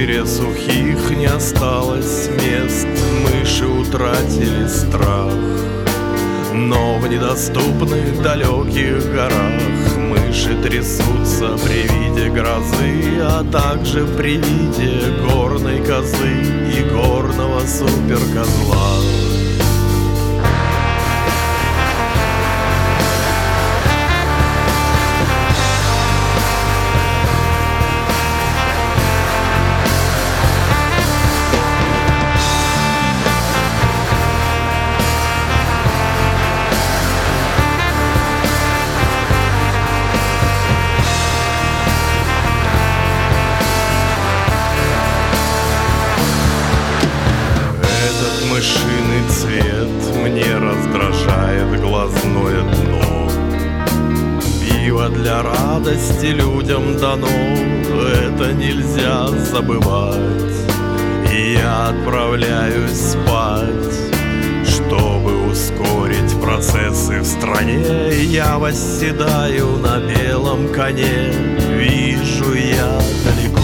мире сухих не осталось мест, мыши утратили страх. Но в недоступных далеких горах мыши трясутся при виде грозы, а также при виде горной козы и горного суперкозла. Мышиный цвет мне раздражает глазное дно. Пиво для радости людям дано, это нельзя забывать. И я отправляюсь спать, чтобы ускорить процессы в стране. Я восседаю на белом коне, вижу я далеко